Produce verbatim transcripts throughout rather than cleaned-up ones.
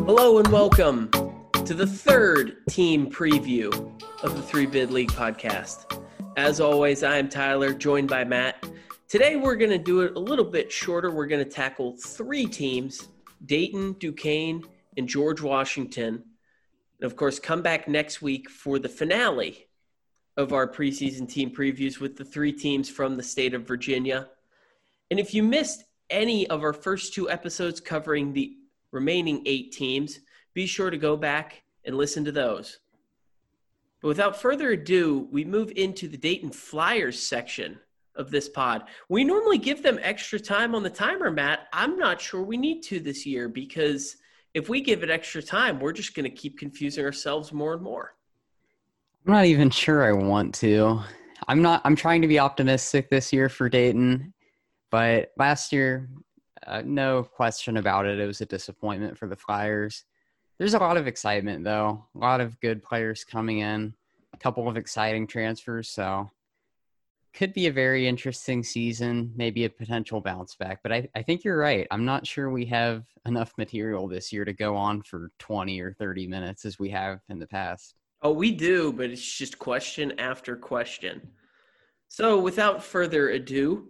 Hello and welcome to the third team preview of the Three Bid League podcast. As always, I am Tyler, joined by Matt. Today we're going to do it a little bit shorter. We're going to tackle three teams, Dayton, Duquesne, and George Washington. And of course, come back next week for the finale of our preseason team previews with the three teams from the state of Virginia. And if you missed any of our first two episodes covering the remaining eight teams, be sure to go back and listen to those. But without further ado, we move into the Dayton Flyers section of this pod. We normally give them extra time on the timer, Matt. I'm not sure we need to this year because if we give it extra time, we're just going to keep confusing ourselves more and more. I'm not even sure I want to. I'm not. I'm trying to be optimistic this year for Dayton, but last year, uh, no question about it, it was a disappointment for the Flyers. There's a lot of excitement, though. A lot of good players coming in, a couple of exciting transfers, so could be a very interesting season, maybe a potential bounce back. But I, I think you're right. I'm not sure we have enough material this year to go on for twenty or thirty minutes as we have in the past. Oh, we do, but it's just question after question. So without further ado,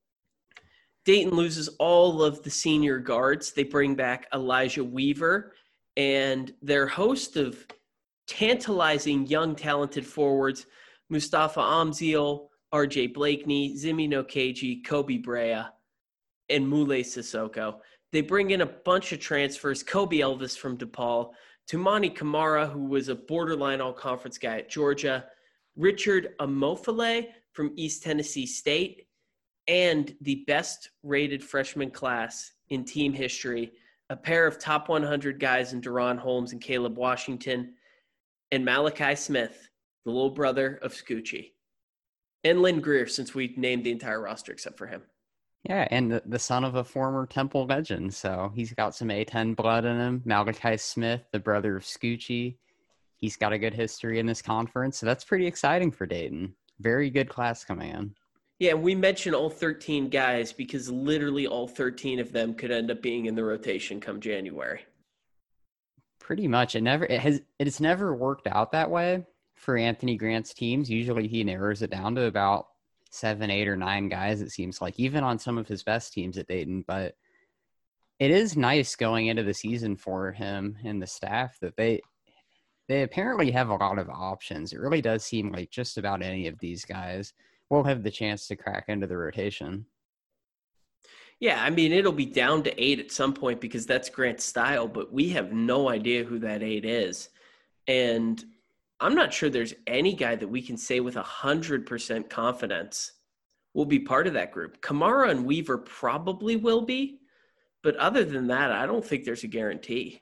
Dayton loses all of the senior guards. They bring back Elijah Weaver and their host of tantalizing young talented forwards, Mustafa Amzil, R J Blakeney, Zimi Nokeji, Kobe Brea, and Mule Sissoko. They bring in a bunch of transfers, Kobe Elvis from DePaul, Tumani Kamara, who was a borderline all-conference guy at Georgia, Richard Amofale from East Tennessee State, and the best-rated freshman class in team history, a pair of top one hundred guys in Deron Holmes and Caleb Washington, and Malachi Smith, the little brother of Scoochie. And Lynn Greer, since we named the entire roster except for him. Yeah, and the, the son of a former Temple legend, so he's got some A ten blood in him. Malachi Smith, the brother of Scoochie, he's got a good history in this conference, so that's pretty exciting for Dayton. Very good class coming in. Yeah, we mentioned all thirteen guys because literally all thirteen of them could end up being in the rotation come January. Pretty much. It never it has it's never worked out that way for Anthony Grant's teams. Usually he narrows it down to about seven, eight, or nine guys, it seems like, even on some of his best teams at Dayton. But it is nice going into the season for him and the staff that they they apparently have a lot of options. It really does seem like just about any of these guys will have the chance to crack into the rotation. Yeah, I mean, it'll be down to eight at some point because that's Grant's style, but we have no idea who that eight is. And I'm not sure there's any guy that we can say with one hundred percent confidence will be part of that group. Kamara and Weaver probably will be, but other than that, I don't think there's a guarantee.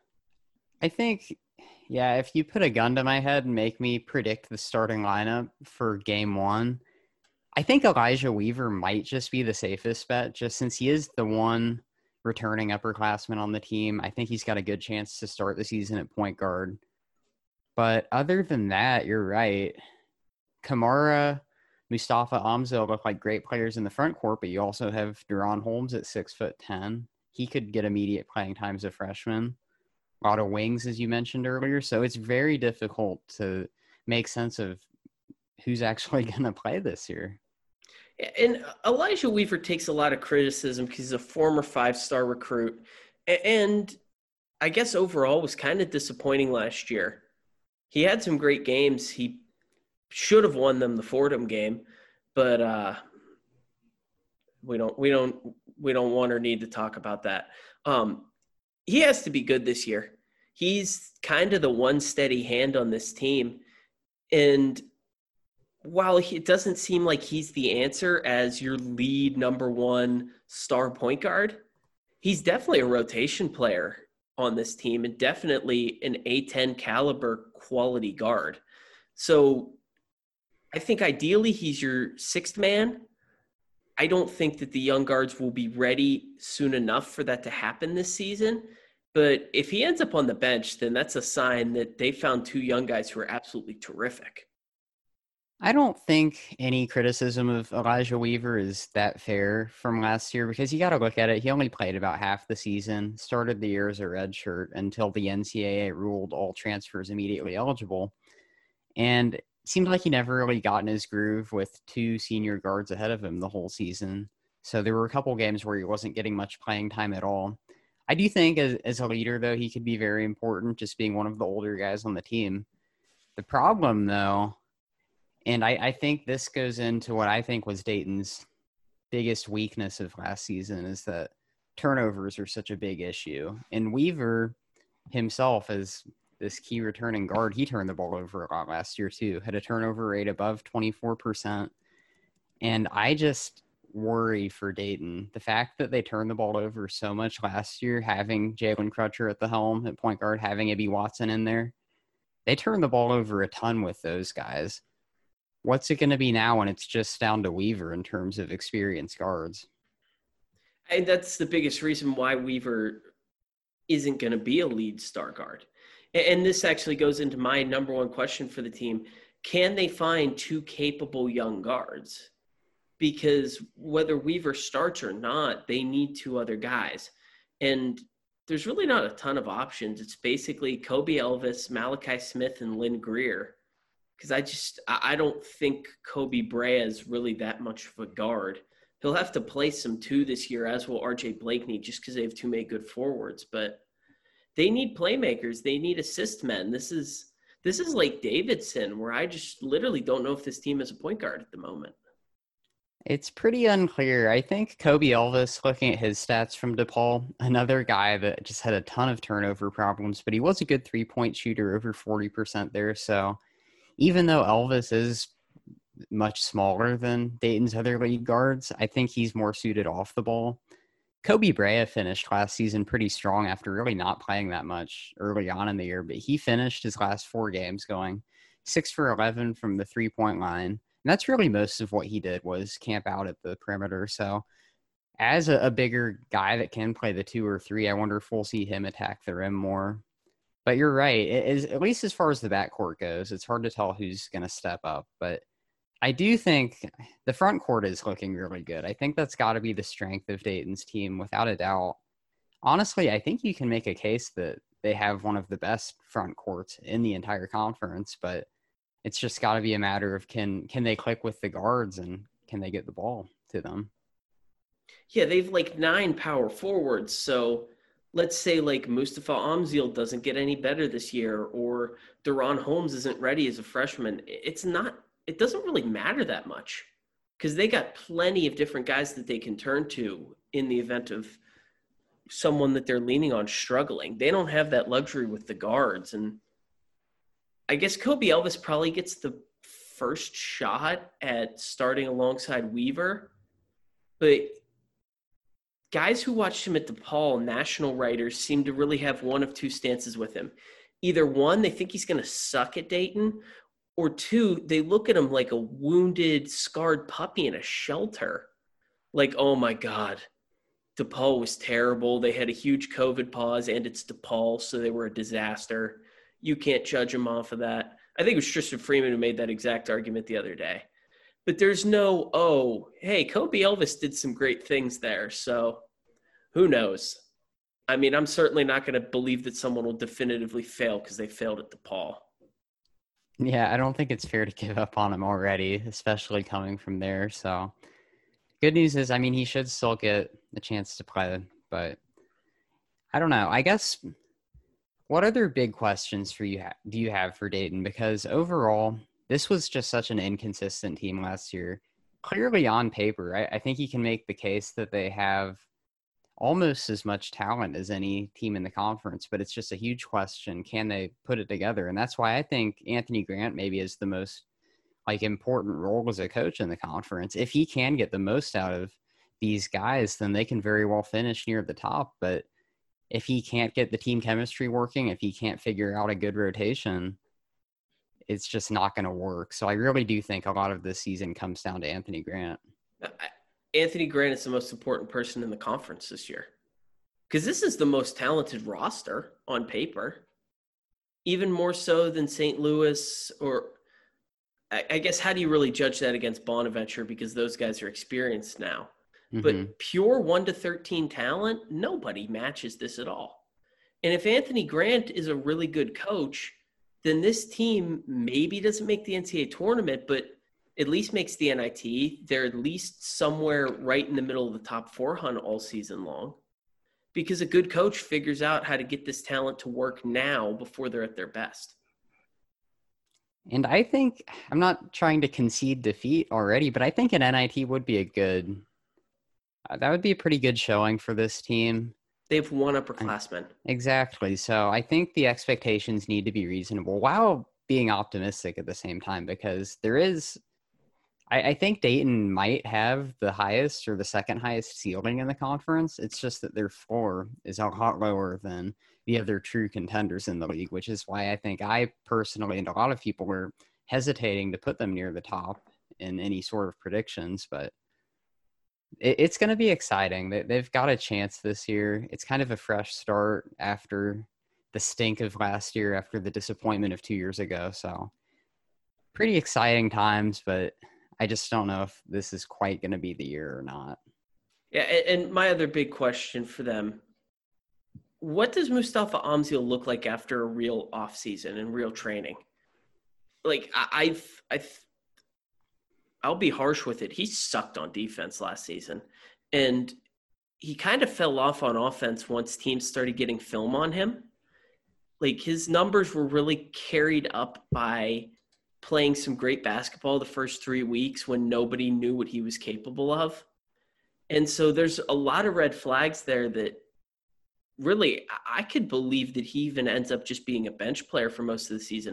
I think, yeah, if you put a gun to my head and make me predict the starting lineup for game one, I think Elijah Weaver might just be the safest bet, just since he is the one returning upperclassman on the team. I think he's got a good chance to start the season at point guard. But other than that, you're right. Kamara, Mustafa Amzil look like great players in the front court, but you also have Deron Holmes at six foot ten. He could get immediate playing time as a freshman. A lot of wings, as you mentioned earlier. So it's very difficult to make sense of who's actually going to play this year. And Elijah Weaver takes a lot of criticism because he's a former five-star recruit. And I guess overall was kind of disappointing last year. He had some great games. He should have won them the Fordham game, but uh, we don't we don't we don't want or need to talk about that. Um, he has to be good this year. He's kind of the one steady hand on this team, and while he, it doesn't seem like he's the answer as your lead number one star point guard, he's definitely a rotation player on this team and definitely an A ten caliber quality guard. So I think ideally he's your sixth man. I don't think that the young guards will be ready soon enough for that to happen this season. But if he ends up on the bench, then that's a sign that they found two young guys who are absolutely terrific. I don't think any criticism of Elijah Weaver is that fair from last year because you got to look at it. He only played about half the season, started the year as a redshirt until the N C double A ruled all transfers immediately eligible. And it seemed like he never really got in his groove with two senior guards ahead of him the whole season. So there were a couple games where he wasn't getting much playing time at all. I do think as, as a leader, though, he could be very important, just being one of the older guys on the team. The problem, though, and I, I think this goes into what I think was Dayton's biggest weakness of last season, is that turnovers are such a big issue. And Weaver himself, as this key returning guard, he turned the ball over a lot last year too, had a turnover rate above twenty-four percent. And I just worry for Dayton. The fact that they turned the ball over so much last year, having Jalen Crutcher at the helm at point guard, having Ibi Watson in there, they turned the ball over a ton with those guys. What's it going to be now when it's just down to Weaver in terms of experienced guards? And that's the biggest reason why Weaver isn't going to be a lead star guard. And this actually goes into my number one question for the team. Can they find two capable young guards? Because whether Weaver starts or not, they need two other guys. And there's really not a ton of options. It's basically Kobe Elvis, Malachi Smith, and Lynn Greer. Because I just, I don't think Kobe Brea is really that much of a guard. He'll have to play some two this year, as will R J Blakeney, just because they have too many good forwards. But they need playmakers. They need assist men. This is this is like Davidson, where I just literally don't know if this team has a point guard at the moment. It's pretty unclear. I think Kobe Elvis, looking at his stats from DePaul, another guy that just had a ton of turnover problems, but he was a good three-point shooter, over forty percent there. So even though Elvis is much smaller than Dayton's other lead guards, I think he's more suited off the ball. Kobe Brea finished last season pretty strong after really not playing that much early on in the year, but he finished his last four games going six for eleven from the three-point line. And that's really most of what he did, was camp out at the perimeter. So as a, a bigger guy that can play the two or three, I wonder if we'll see him attack the rim more. But you're right. It is, at least as far as the backcourt goes, it's hard to tell who's going to step up. But I do think the front court is looking really good. I think that's got to be the strength of Dayton's team, without a doubt. Honestly, I think you can make a case that they have one of the best front courts in the entire conference, but it's just got to be a matter of can can they click with the guards and can they get the ball to them? Yeah, they've like nine power forwards. So let's say like Mustafa Amzil doesn't get any better this year, or Deron Holmes isn't ready as a freshman. It's not, it doesn't really matter that much because they got plenty of different guys that they can turn to in the event of someone that they're leaning on struggling. They don't have that luxury with the guards. And I guess Kobe Elvis probably gets the first shot at starting alongside Weaver, but guys who watched him at DePaul, national writers, seem to really have one of two stances with him. Either one, they think he's going to suck at Dayton, or two, they look at him like a wounded, scarred puppy in a shelter. Like, oh my God, DePaul was terrible. They had a huge COVID pause, and it's DePaul, so they were a disaster. You can't judge them off of that. I think it was Tristan Freeman who made that exact argument the other day. But there's no, oh, hey, Kobe Elvis did some great things there, so who knows? I mean, I'm certainly not going to believe that someone will definitively fail because they failed at DePaul. Yeah, I don't think it's fair to give up on him already, especially coming from there. So good news is, I mean, he should still get a chance to play, but I don't know. I guess what other big questions for you ha- do you have for Dayton? Because overall, this was just such an inconsistent team last year. Clearly on paper, I, I think you can make the case that they have almost as much talent as any team in the conference, but it's just a huge question. Can they put it together? And that's why I think Anthony Grant maybe is the most like important role as a coach in the conference. If he can get the most out of these guys, then they can very well finish near the top. But if he can't get the team chemistry working, if he can't figure out a good rotation, it's just not going to work. So I really do think a lot of this season comes down to Anthony Grant. Anthony Grant is the most important person in the conference this year because this is the most talented roster on paper, even more so than Saint Louis or I, I guess how do you really judge that against Bonaventure, because those guys are experienced now? Mm-hmm. But pure one to thirteen talent, nobody matches this at all. And if Anthony Grant is a really good coach, then this team maybe doesn't make the N C double A tournament, but at least makes the N I T. They're at least somewhere right in the middle of the top four hundred all season long, because a good coach figures out how to get this talent to work now before they're at their best. And I think, I'm not trying to concede defeat already, but I think an N I T would be a good, uh, that would be a pretty good showing for this team. They have one upperclassman. Exactly. So I think the expectations need to be reasonable while being optimistic at the same time, because there is, I, I think Dayton might have the highest or the second highest ceiling in the conference. It's just that their floor is a lot lower than the other true contenders in the league, which is why I think I personally and a lot of people were hesitating to put them near the top in any sort of predictions. But it, it's going to be exciting. They, they've got a chance this year. It's kind of a fresh start after the stink of last year, after the disappointment of two years ago. So pretty exciting times, but I just don't know if this is quite going to be the year or not. Yeah, and my other big question for them, what does Mustafa Amzil look like after a real offseason and real training? Like, I've, I've, I'll be harsh with it. He sucked on defense last season, and he kind of fell off on offense once teams started getting film on him. Like, his numbers were really carried up by playing some great basketball the first three weeks when nobody knew what he was capable of. And so there's a lot of red flags there that really, I could believe that he even ends up just being a bench player for most of the season.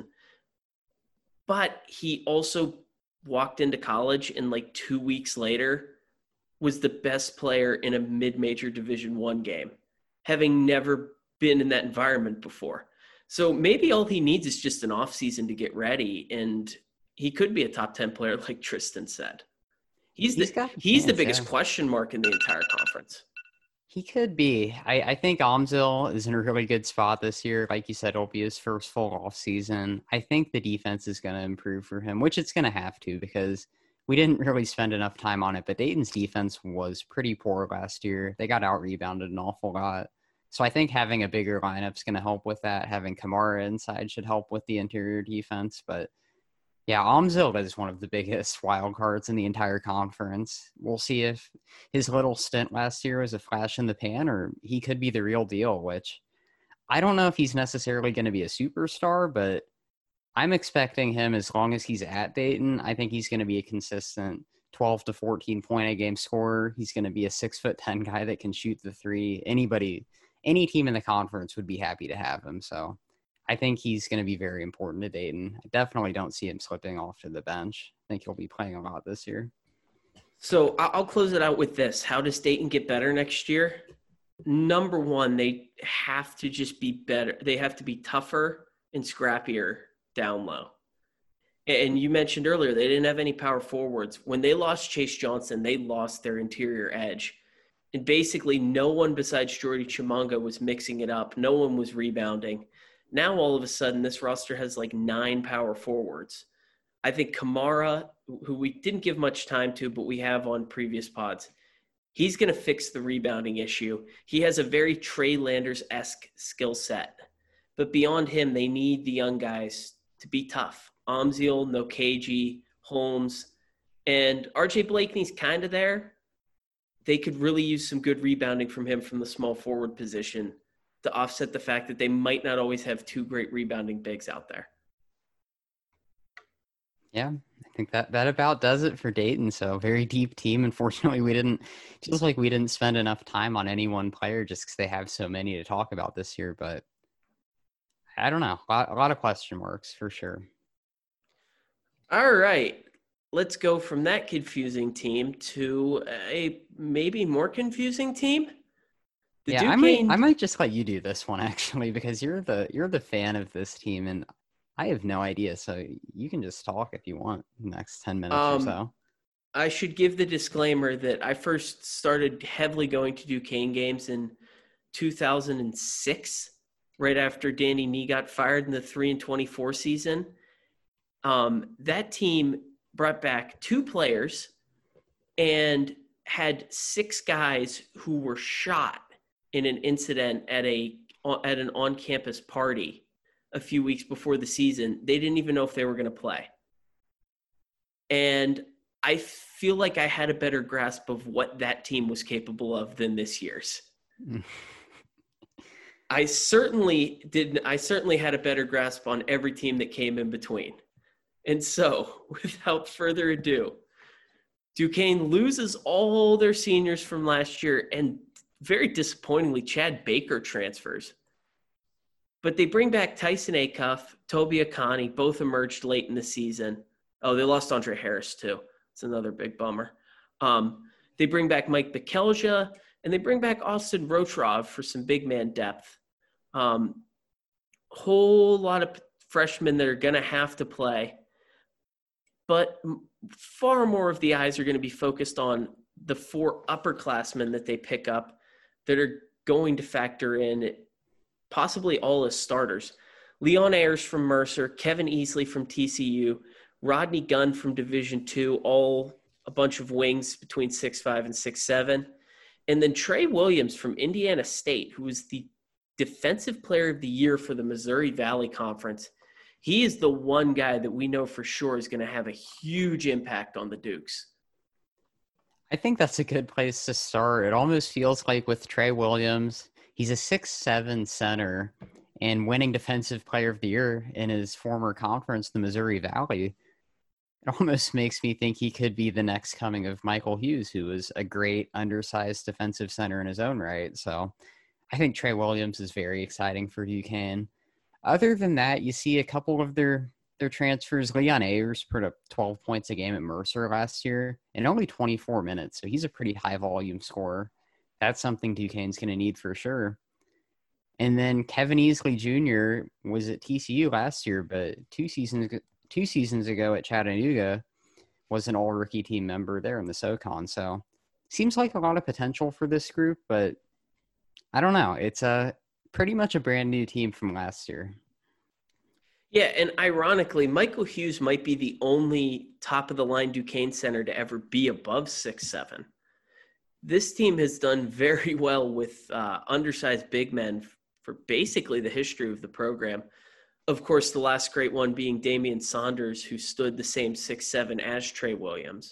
But he also walked into college and like two weeks later was the best player in a mid-major Division One game, having never been in that environment before. So maybe all he needs is just an offseason to get ready, and he could be a top ten player like Tristan said. He's the, he's, got he's chance, the biggest yeah. question mark in the entire conference. He could be. I, I think Amzil is in a really good spot this year. Like you said, it'll be his first full off season. I think the defense is going to improve for him, which it's going to have to, because we didn't really spend enough time on it. But Dayton's defense was pretty poor last year. They got out-rebounded an awful lot. So I think having a bigger lineup is going to help with that. Having Kamara inside should help with the interior defense. But yeah, Amzil is one of the biggest wild cards in the entire conference. We'll see if his little stint last year was a flash in the pan, or he could be the real deal, which I don't know if he's necessarily going to be a superstar, but I'm expecting him, as long as he's at Dayton, I think he's going to be a consistent twelve to fourteen point a game scorer. He's going to be a six foot ten guy that can shoot the three. Anybody, any team in the conference would be happy to have him. So I think he's going to be very important to Dayton. I definitely don't see him slipping off to the bench. I think he'll be playing a lot this year. So I'll close it out with this. How does Dayton get better next year? Number one, they have to just be better. They have to be tougher and scrappier down low. And you mentioned earlier, they didn't have any power forwards. When they lost Chase Johnson, they lost their interior edge. And basically no one besides Jordy Chimanga was mixing it up. No one was rebounding. Now, all of a sudden, this roster has like nine power forwards. I think Kamara, who we didn't give much time to, but we have on previous pods, he's going to fix the rebounding issue. He has a very Trey Landers-esque skill set. But beyond him, they need the young guys to be tough. Amzil, Nokeji, Holmes, and R J Blakeney's kind of there. They could really use some good rebounding from him from the small forward position to offset the fact that they might not always have two great rebounding bigs out there. Yeah, I think that, that about does it for Dayton. So very deep team. Unfortunately, we didn't, just like we didn't spend enough time on any one player just because they have so many to talk about this year. But I don't know. A lot, a lot of question marks for sure. All right. Let's go from that confusing team to a maybe more confusing team. The yeah, Duquesne... I might I might just let you do this one actually, because you're the you're the fan of this team and I have no idea. So you can just talk if you want the next ten minutes um, or so. I should give the disclaimer that I first started heavily going to Duquesne games in two thousand six, right after Danny Nee got fired in the three and twenty-four season. Um, that team brought back two players and had six guys who were shot in an incident at a at an on-campus party a few weeks before the season. They didn't even know if they were going to play. And I feel like I had a better grasp of what that team was capable of than this year's. I certainly did. I certainly had a better grasp on every team that came in between. And so, without further ado, Duquesne loses all their seniors from last year, and very disappointingly, Chad Baker transfers. But they bring back Tyson Acuff, Toby Akani, both emerged late in the season. Oh, they lost Andre Harris, too. It's another big bummer. Um, they bring back Mike Bekelja, and they bring back Austin Rotrov for some big man depth. Um, whole lot of freshmen that are going to have to play. But far more of the eyes are going to be focused on the four upperclassmen that they pick up that are going to factor in possibly all as starters. Leon Ayers from Mercer, Kevin Easley from T C U, Rodney Gunn from Division two, all a bunch of wings between six five and six seven. And then Trey Williams from Indiana State, who was the Defensive Player of the Year for the Missouri Valley Conference. He is the one guy that we know for sure is going to have a huge impact on the Dukes. I think that's a good place to start. It almost feels like with Trey Williams, he's a six seven center and winning Defensive Player of the Year in his former conference, the Missouri Valley. It almost makes me think he could be the next coming of Michael Hughes, who was a great undersized defensive center in his own right. So I think Trey Williams is very exciting for Duquesne. Other than that, you see a couple of their their transfers. Leon Ayers put up twelve points a game at Mercer last year in only twenty-four minutes, so he's a pretty high-volume scorer. That's something Duquesne's going to need for sure. And then Kevin Easley Junior was at T C U last year, but two seasons two seasons ago at Chattanooga was an all-rookie team member there in the SoCon. So seems like a lot of potential for this group, but I don't know. It's a pretty much a brand new team from last year. Yeah, and ironically, Michael Hughes might be the only top-of-the-line Duquesne center to ever be above six seven. This team has done very well with uh, undersized big men for basically the history of the program. Of course, the last great one being Damian Saunders, who stood the same six seven as Trey Williams.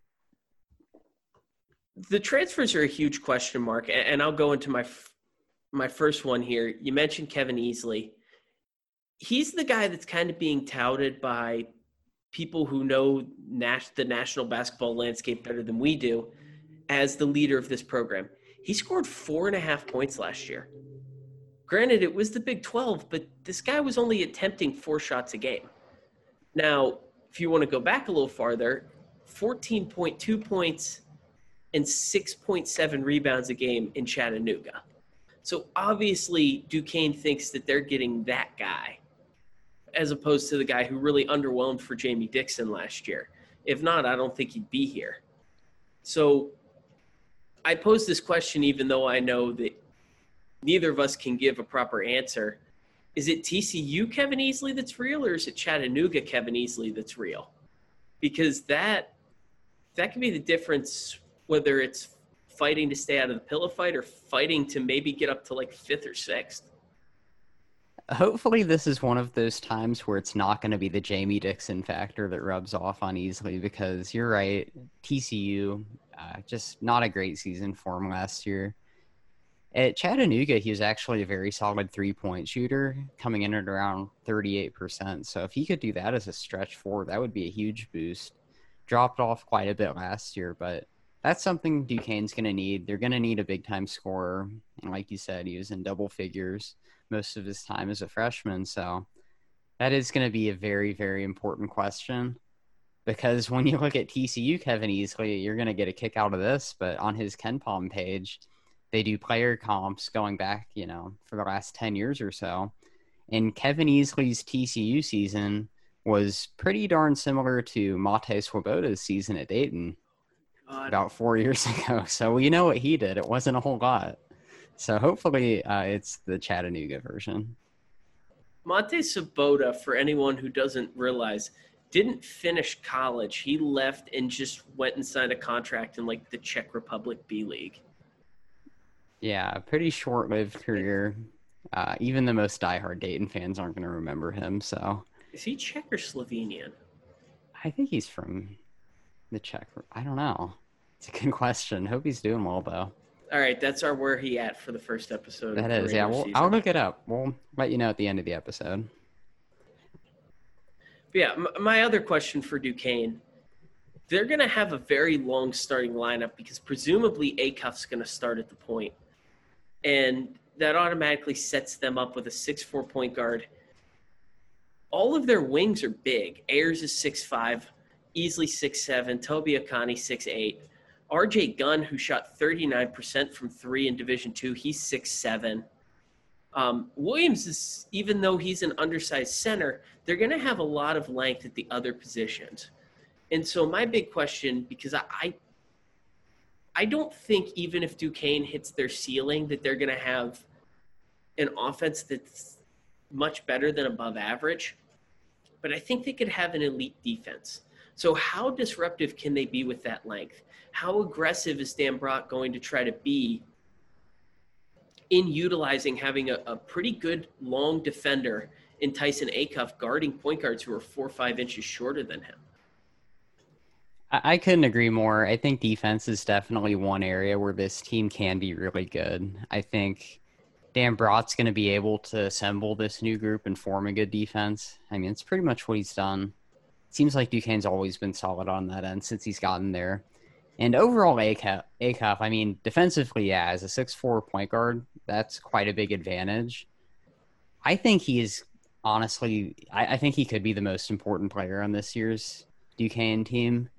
The transfers are a huge question mark, and I'll go into my my first one here. You mentioned Kevin Easley. He's the guy that's kind of being touted by people who know Nash, the national basketball landscape better than we do as the leader of this program. He scored four and a half points last year. Granted, it was the Big twelve, but this guy was only attempting four shots a game. Now, if you want to go back a little farther, fourteen point two points and six point seven rebounds a game in Chattanooga. So obviously Duquesne thinks that they're getting that guy as opposed to the guy who really underwhelmed for Jamie Dixon last year. If not, I don't think he'd be here. So I pose this question even though I know that neither of us can give a proper answer. Is it T C U Kevin Easley that's real, or is it Chattanooga Kevin Easley that's real? Because that that can be the difference, whether it's fighting to stay out of the pillow fight or fighting to maybe get up to like fifth or sixth. Hopefully this is one of those times where it's not going to be the Jamie Dixon factor that rubs off on Easley, because you're right, T C U, uh, just not a great season for him last year. At Chattanooga, he was actually a very solid three-point shooter, coming in at around thirty-eight percent. So if he could do that as a stretch four, that would be a huge boost. Dropped off quite a bit last year, but that's something Duquesne's going to need. They're going to need a big-time scorer. And like you said, he was in double figures most of his time as a freshman. So that is going to be a very, very important question. Because when you look at T C U Kevin Easley, you're going to get a kick out of this. But on his KenPom page, they do player comps going back, you know, for the last ten years or so. And Kevin Easley's T C U season was pretty darn similar to Mate Swoboda's season at Dayton God. about four years ago. So we know what he did. It wasn't a whole lot. So hopefully uh, it's the Chattanooga version. Mate Swoboda, for anyone who doesn't realize, didn't finish college. He left and just went and signed a contract in like the Czech Republic B League. Yeah, pretty short-lived career. Uh, even the most diehard Dayton fans aren't going to remember him. So is he Czech or Slovenian? I think he's from the Czech. I don't know. It's a good question. Hope he's doing well though. All right, that's our where he at for the first episode. That is, yeah. Well, I'll look it up. We'll let you know at the end of the episode. But yeah, my other question for Duquesne, they're going to have a very long starting lineup because presumably Acuff's going to start at the point. And that automatically sets them up with a six four point guard. All of their wings are big. Ayers is six five, easily six seven, Toby Akani six eight. R J Gunn, who shot thirty-nine percent from three in Division two, he's six seven. Um, Williams is, even though he's an undersized center, they're going to have a lot of length at the other positions. And so my big question, because I, I, I don't think even if Duquesne hits their ceiling that they're going to have an offense that's much better than above average, but I think they could have an elite defense. So how disruptive can they be with that length? How aggressive is Dan Brock going to try to be in utilizing having a, a pretty good long defender in Tyson Acuff guarding point guards who are four or five inches shorter than him? I, I couldn't agree more. I think defense is definitely one area where this team can be really good. I think Dan Brock's going to be able to assemble this new group and form a good defense. I mean, it's pretty much what he's done. It seems like Duquesne's always been solid on that end since he's gotten there. And overall, Acuff, Acuff, I mean, defensively, yeah, as a six four point guard, that's quite a big advantage. I think he is, honestly, I, I think he could be the most important player on this year's Duquesne team.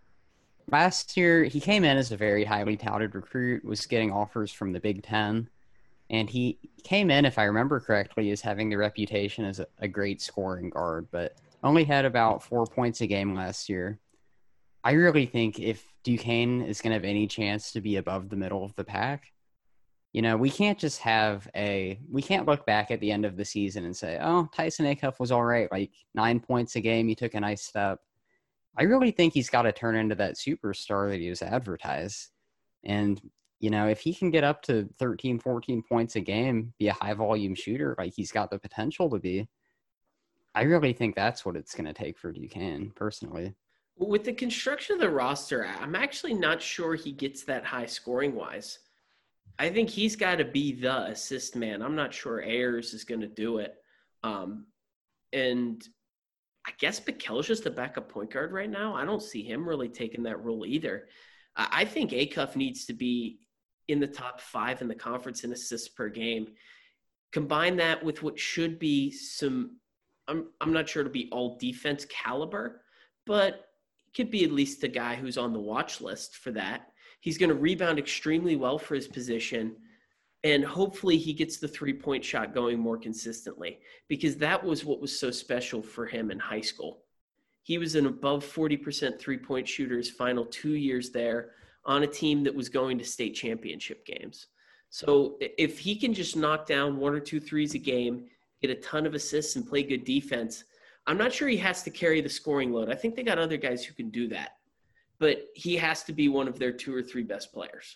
Last year, he came in as a very highly touted recruit, was getting offers from the Big Ten. And he came in, if I remember correctly, as having the reputation as a, a great scoring guard, but only had about four points a game last year. I really think if Duquesne is going to have any chance to be above the middle of the pack, you know, we can't just have a, we can't look back at the end of the season and say, oh, Tyson Acuff was all right, like nine points a game, he took a nice step. I really think he's got to turn into that superstar that he was advertised. And, you know, if he can get up to thirteen, fourteen points a game, be a high volume shooter, like he's got the potential to be, I really think that's what it's going to take for Duquesne, personally. With the construction of the roster, I'm actually not sure he gets that high scoring wise. I think he's got to be the assist man. I'm not sure Ayers is going to do it. Um, and I guess Bikel's just a backup point guard right now. I don't see him really taking that role either. I think Acuff needs to be in the top five in the conference in assists per game. Combine that with what should be some, I'm, I'm not sure to be all defense caliber, but could be at least a guy who's on the watch list for that. He's going to rebound extremely well for his position, and hopefully he gets the three-point shot going more consistently, because that was what was so special for him in high school. He was an above forty percent three-point shooter his final two years there on a team that was going to state championship games. So if he can just knock down one or two threes a game, get a ton of assists, and play good defense, I'm not sure he has to carry the scoring load. I think they got other guys who can do that. But he has to be one of their two or three best players.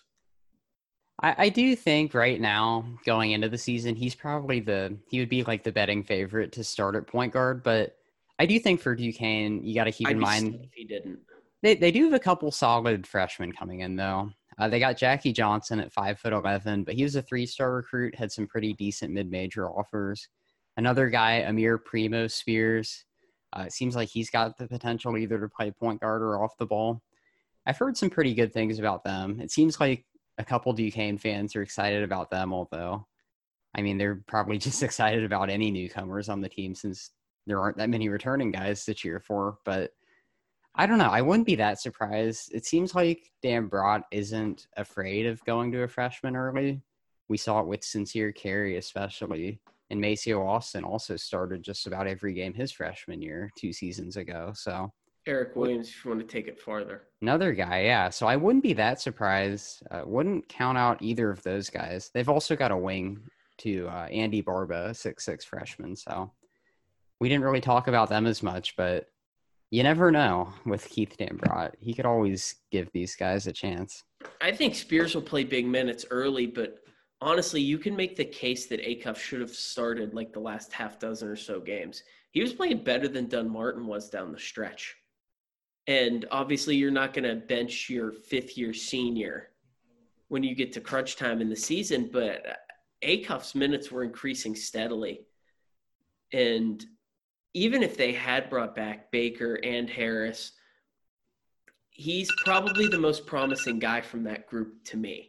I, I do think right now, going into the season, he's probably the, he would be like the betting favorite to start at point guard. But I do think for Duquesne, you got to keep I'd in be mind. stunned if he didn't. They they do have a couple solid freshmen coming in, though. Uh, they got Jackie Johnson at five foot eleven, but he was a three-star recruit, had some pretty decent mid-major offers. Another guy, Amir Primo Spears, uh, it seems like he's got the potential either to play point guard or off the ball. I've heard some pretty good things about them. It seems like a couple Duquesne fans are excited about them, although, I mean, they're probably just excited about any newcomers on the team since there aren't that many returning guys to cheer for. But I don't know. I wouldn't be that surprised. It seems like Dan Broad isn't afraid of going to a freshman early. We saw it with Sincere Carey, especially. And Maceo Austin also started just about every game his freshman year two seasons ago. So Eric Williams, if you want to take it farther. Another guy, yeah. So I wouldn't be that surprised. Uh, wouldn't count out either of those guys. They've also got a wing to uh, Andy Barba, a six six freshman. So we didn't really talk about them as much, but You never know with Keith Dambrot. He could always give these guys a chance. I think Spears will play big minutes early, but honestly, you can make the case that Acuff should have started like the last half dozen or so games. He was playing better than Dunn-Martin was down the stretch. And obviously, you're not going to bench your fifth-year senior when you get to crunch time in the season, but Acuff's minutes were increasing steadily. And even if they had brought back Baker and Harris, he's probably the most promising guy from that group to me.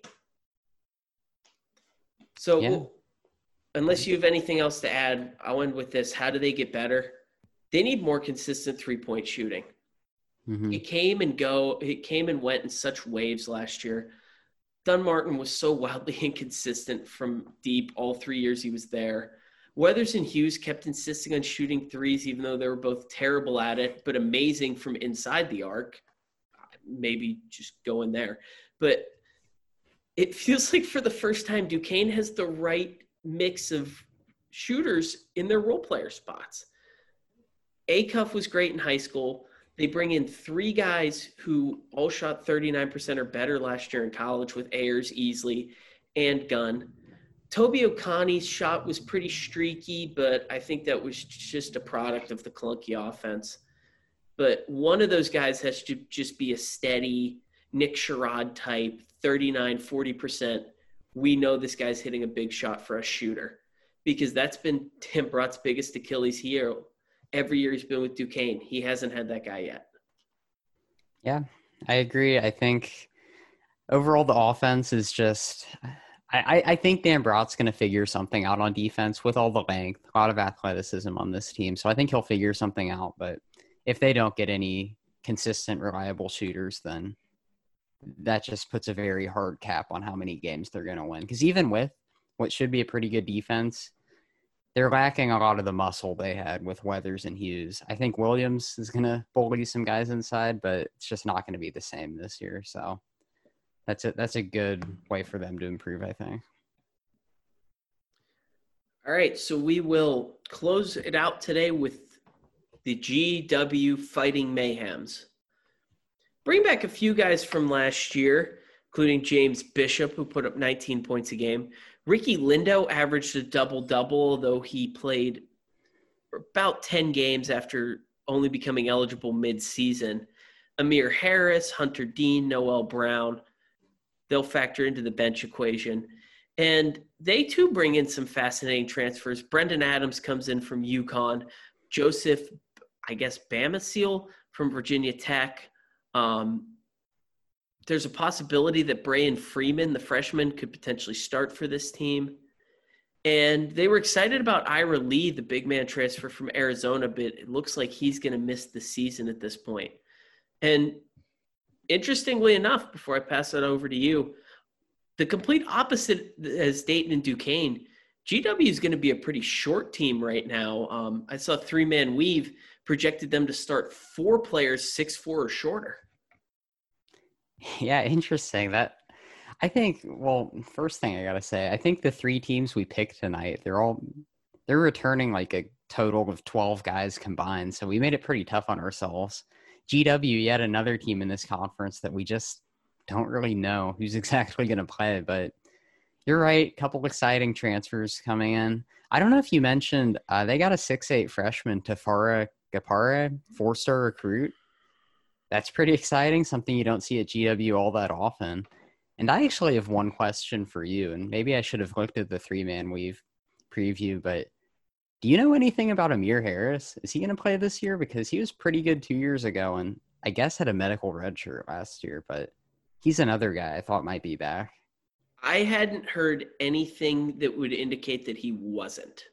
So yeah. Unless you have anything else to add, I'll end with this. How do they get better? They need more consistent three-point shooting. Mm-hmm. It came and go. It came and went in such waves last year. Dunn-Martin was so wildly inconsistent from deep all three years he was there. Weathers and Hughes kept insisting on shooting threes, even though they were both terrible at it, but amazing from inside the arc. Maybe just go in there. But it feels like for the first time, Duquesne has the right mix of shooters in their role player spots. Acuff was great in high school. They bring in three guys who all shot thirty-nine percent or better last year in college with Ayers, Easley, and Gunn. Toby Okani's shot was pretty streaky, but I think that was just a product of the clunky offense. But one of those guys has to just be a steady Nick Sherrod type, thirty-nine, forty percent. We know this guy's hitting a big shot for a shooter because that's been Tim Brott's biggest Achilles heel. Every year he's been with Duquesne. He hasn't had that guy yet. Yeah, I agree. I think overall the offense is just – I, I think Dambrot's going to figure something out on defense with all the length, a lot of athleticism on this team. So I think he'll figure something out. But if they don't get any consistent, reliable shooters, then that just puts a very hard cap on how many games they're going to win. Because even with what should be a pretty good defense, they're lacking a lot of the muscle they had with Weathers and Hughes. I think Williams is going to bully some guys inside, but it's just not going to be the same this year. So that's a, that's a good way for them to improve, I think. All right, so we will close it out today with the G W Fighting Mayhems. Bring back a few guys from last year, including James Bishop, who put up nineteen points a game. Ricky Lindo averaged a double-double, though he played about ten games after only becoming eligible mid-season. Amir Harris, Hunter Dean, Noel Brown, they'll factor into the bench equation. And they, too, bring in some fascinating transfers. Brendan Adams comes in from UConn. Joseph, I guess, Bamasil from Virginia Tech. Um, there's a possibility that Brayan Freeman, the freshman, could potentially start for this team. And they were excited about Ira Lee, the big man transfer from Arizona, but it looks like he's going to miss the season at this point. And interestingly enough, before I pass that over to you, the complete opposite as Dayton and Duquesne, G W is going to be a pretty short team right now. Um, I saw three-man weave projected them to start four players, six four or shorter. Yeah, interesting. That I think, well, first thing I got to say, I think the three teams we picked tonight, they're all, they're returning like a total of twelve guys combined. So we made it pretty tough on ourselves. G W, yet another team in this conference that we just don't really know who's exactly going to play. But you're right, a couple exciting transfers coming in. I don't know if you mentioned, uh, they got a six eight freshman, Tafara Gapare, four-star recruit. That's pretty exciting, something you don't see at G W all that often. And I actually have one question for you, and maybe I should have looked at the three-man weave preview, but do you know anything about Amir Harris? Is he going to play this year? Because he was pretty good two years ago, and I guess had a medical redshirt last year, but he's another guy I thought might be back. I hadn't heard anything that would indicate that he wasn't.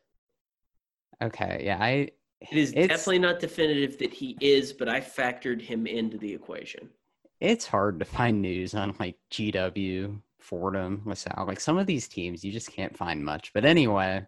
Okay, yeah, I... It is it's, definitely not definitive that he is, but I factored him into the equation. It's hard to find news on like G W, Fordham, LaSalle. Like some of these teams, you just can't find much. But anyway,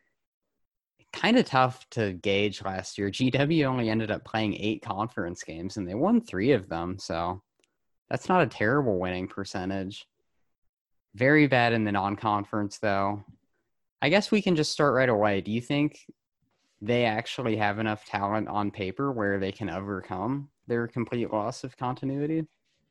kind of tough to gauge last year. G W only ended up playing eight conference games, and they won three of them. So that's not a terrible winning percentage. Very bad in the non-conference, though. I guess we can just start right away. Do you think they actually have enough talent on paper where they can overcome their complete loss of continuity.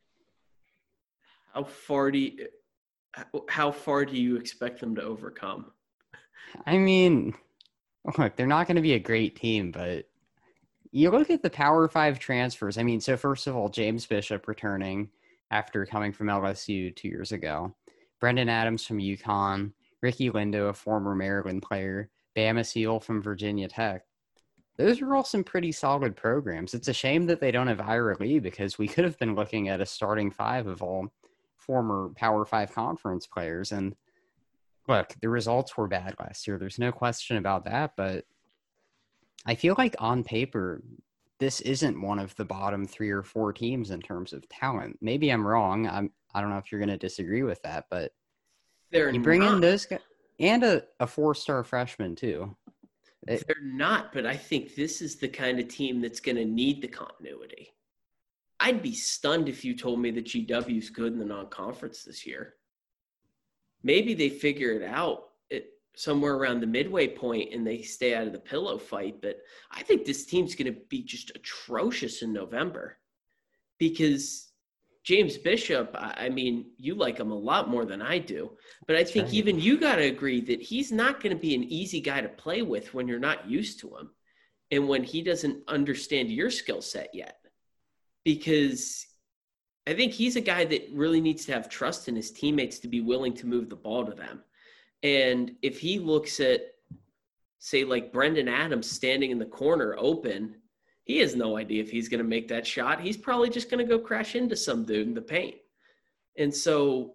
How far do you, how far do you expect them to overcome? I mean, look, they're not going to be a great team, but you look at the Power Five transfers. I mean, so first of all, James Bishop returning after coming from L S U two years ago. Brendan Adams from UConn. Ricky Lindo, a former Maryland player. Bama Seal from Virginia Tech. Those are all some pretty solid programs. It's a shame that they don't have Ira Lee because we could have been looking at a starting five of all former Power Five conference players. And look, the results were bad last year. There's no question about that. But I feel like on paper, this isn't one of the bottom three or four teams in terms of talent. Maybe I'm wrong. I'm, I don't know if you're going to disagree with that, but They're you bring not. in those guys and a, a four-star freshman too. It, They're not, but I think this is the kind of team that's going to need the continuity. I'd be stunned if you told me that G W is good in the non-conference this year. Maybe they figure it out at somewhere around the midway point and they stay out of the pillow fight, but I think this team's going to be just atrocious in November because James Bishop, I mean, you like him a lot more than I do, but I That's think right. even you got to agree that he's not going to be an easy guy to play with when you're not used to him and when he doesn't understand your skill set yet. Because I think he's a guy that really needs to have trust in his teammates to be willing to move the ball to them. And if he looks at, say, like Brendan Adams standing in the corner open, he has no idea if he's going to make that shot. He's probably just going to go crash into some dude in the paint. And so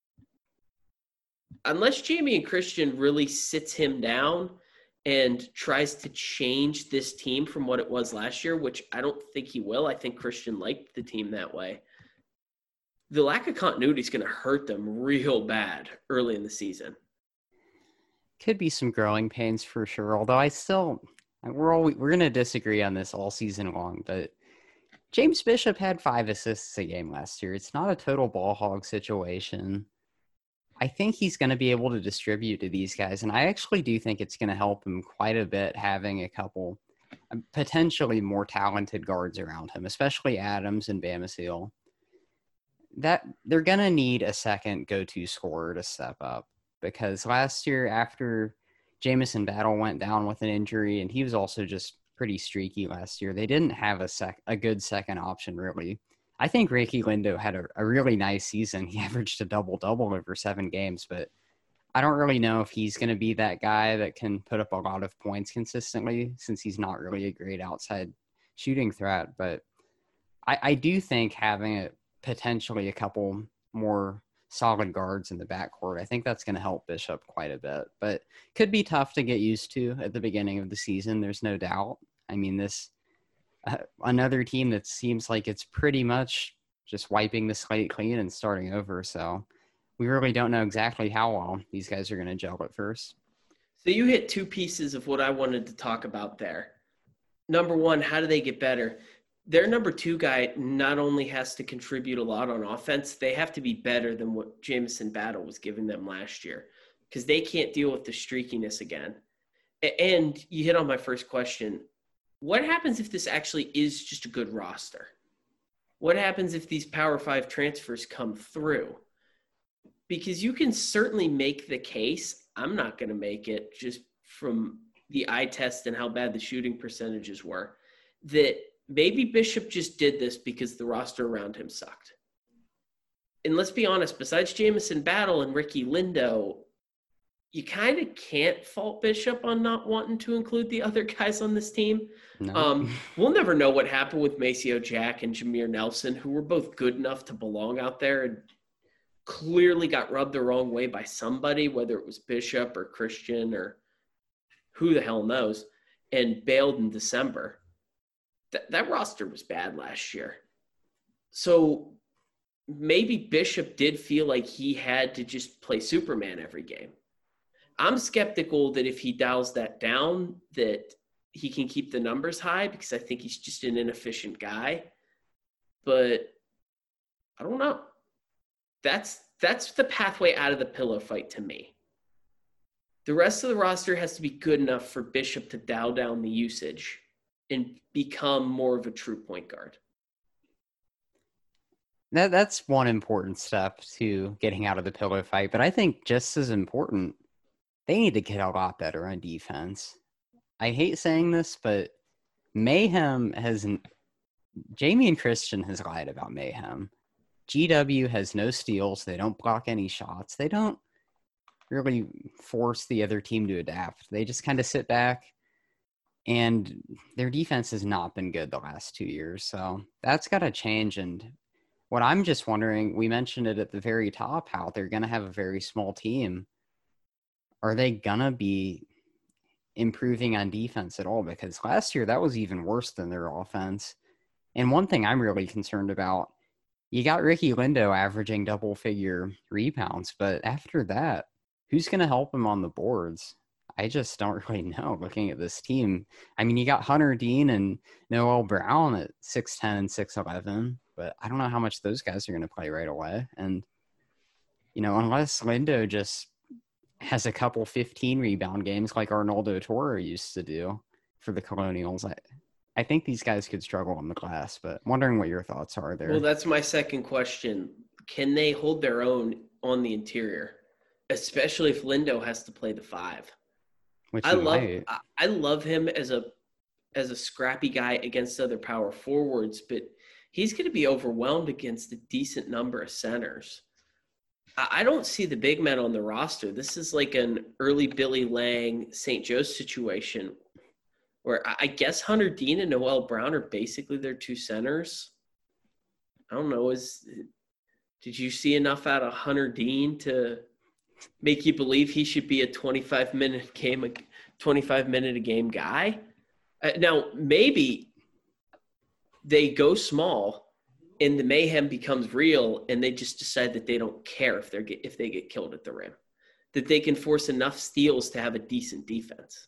unless Jamie and Christian really sits him down and tries to change this team from what it was last year, which I don't think he will. I think Christian liked the team that way. The lack of continuity is going to hurt them real bad early in the season. Could be some growing pains for sure, although I still... We're all we're gonna disagree on this all season long, but James Bishop had five assists a game last year. It's not a total ball hog situation. I think he's going to be able to distribute to these guys, and I actually do think it's going to help him quite a bit having a couple potentially more talented guards around him, especially Adams and Bama Seal. That they're going to need a second go-to scorer to step up because last year after Jamison Battle went down with an injury, and he was also just pretty streaky last year. They didn't have a sec a good second option, really. I think Ricky Lindo had a, a really nice season. He averaged a double-double over seven games, but I don't really know if he's going to be that guy that can put up a lot of points consistently since he's not really a great outside shooting threat. But I, I do think having a, potentially a couple more solid guards in the backcourt, I think that's going to help Bishop quite a bit, but could be tough to get used to at the beginning of the season. There's no doubt. I mean, this uh, another team that seems like it's pretty much just wiping the slate clean and starting over. So we really don't know exactly how well these guys are going to gel at first. So you hit two pieces of what I wanted to talk about there. Number one, how do they get better? Their number two guy not only has to contribute a lot on offense, they have to be better than what Jamison Battle was giving them last year because they can't deal with the streakiness again. And you hit on my first question. What happens if this actually is just a good roster? What happens if these Power Five transfers come through? Because you can certainly make the case. I'm not going to make it just from the eye test and how bad the shooting percentages were, that maybe Bishop just did this because the roster around him sucked. And let's be honest, besides Jamison Battle and Ricky Lindo, you kind of can't fault Bishop on not wanting to include the other guys on this team. No. Um, we'll never know what happened with Maceo Jack and Jameer Nelson, who were both good enough to belong out there and clearly got rubbed the wrong way by somebody, whether it was Bishop or Christian or who the hell knows, and bailed in December. That, that roster was bad last year. So maybe Bishop did feel like he had to just play Superman every game. I'm skeptical that if he dials that down, that he can keep the numbers high because I think he's just an inefficient guy. But I don't know. That's that's the pathway out of the pillow fight to me. The rest of the roster has to be good enough for Bishop to dial down the usage and become more of a true point guard. That that's one important step to getting out of the pillow fight. But I think just as important, they need to get a lot better on defense. I hate saying this, but Mayhem has Jamie and Christian has lied about Mayhem. G W has no steals. They don't block any shots. They don't really force the other team to adapt. They just kind of sit back, and their defense has not been good the last two years. So that's got to change. And what I'm just wondering, we mentioned it at the very top, how they're going to have a very small team. Are they going to be improving on defense at all? Because last year that was even worse than their offense. And one thing I'm really concerned about, you got Ricky Lindo averaging double figure rebounds, but after that, who's going to help him on the boards? I just don't really know looking at this team. I mean, you got Hunter Dean and Noel Brown at six ten and six eleven, but I don't know how much those guys are going to play right away. And, you know, unless Lindo just has a couple fifteen rebound games like Arnoldo Toro used to do for the Colonials, I, I think these guys could struggle on the glass, but I'm wondering what your thoughts are there. Well, that's my second question. Can they hold their own on the interior, especially if Lindo has to play the five? Which I love might. I, I love him as a as a scrappy guy against other power forwards, but he's going to be overwhelmed against a decent number of centers. I, I don't see the big men on the roster. This is like an early Billy Lang, Saint Joe situation where I, I guess Hunter Dean and Noel Brown are basically their two centers. I don't know. Is did you see enough out of Hunter Dean to make you believe he should be a twenty-five minute game, a twenty-five minute a game guy? Uh, now, maybe they go small and the mayhem becomes real and they just decide that they don't care if they're get, if they get killed at the rim, that they can force enough steals to have a decent defense.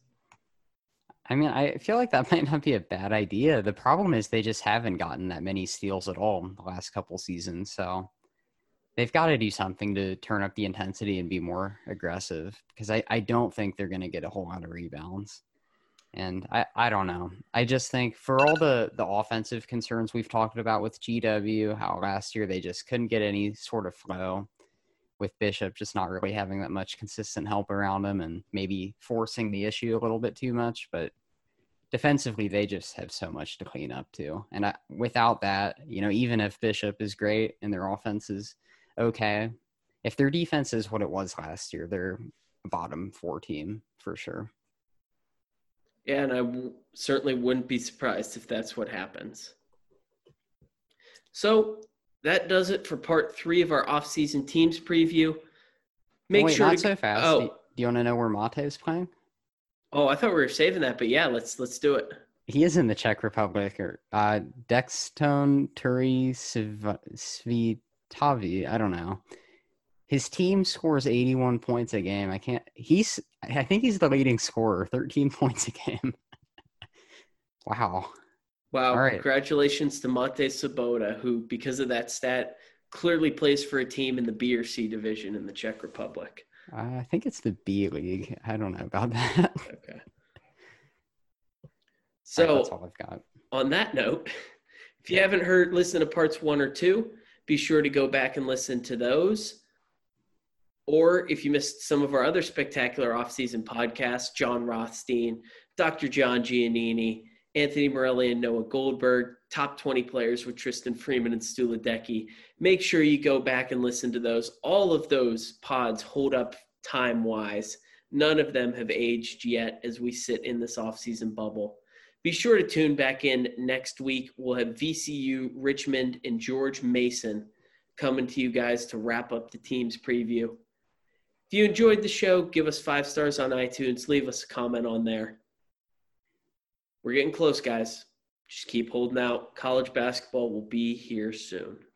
I mean, I feel like that might not be a bad idea. The problem is they just haven't gotten that many steals at all in the last couple seasons. So they've got to do something to turn up the intensity and be more aggressive, because I, I don't think they're going to get a whole lot of rebounds. And I, I don't know. I just think for all the, the offensive concerns we've talked about with G W, how last year they just couldn't get any sort of flow, with Bishop just not really having that much consistent help around him and maybe forcing the issue a little bit too much. But defensively, they just have so much to clean up too. And I, without that, you know, even if Bishop is great and their offense is okay, if their defense is what it was last year, they're a bottom four team for sure. Yeah, and I w- certainly wouldn't be surprised if that's what happens. So that does it for part three of our off-season teams preview. Make oh, wait, sure not to, so fast. Oh, do, do you want to know where Mate is playing? Oh, I thought we were saving that, but yeah, let's let's do it. He is in the Czech Republic, or uh, Dextone Turi Svitavi. I don't know. His team scores eighty-one points a game. I can't. He's. I think he's the leading scorer, thirteen points a game. Wow. Wow! Right. Congratulations to Mate Sabota, who, because of that stat, clearly plays for a team in the B or C division in the Czech Republic. Uh, I think it's the B League. I don't know about that. Okay. So right, that's all I've got. On that note, if you haven't heard, listen to parts one or two, be sure to go back and listen to those. Or if you missed some of our other spectacular off-season podcasts, John Rothstein, Doctor John Giannini, Anthony Morelli and Noah Goldberg, top twenty players with Tristan Freeman and Stu Ledecky. Make sure you go back and listen to those. All of those pods hold up time-wise. None of them have aged yet as we sit in this off-season bubble. Be sure to tune back in next week. We'll have V C U, Richmond, and George Mason coming to you guys to wrap up the team's preview. If you enjoyed the show, give us five stars on iTunes. Leave us a comment on there. We're getting close, guys. Just keep holding out. College basketball will be here soon.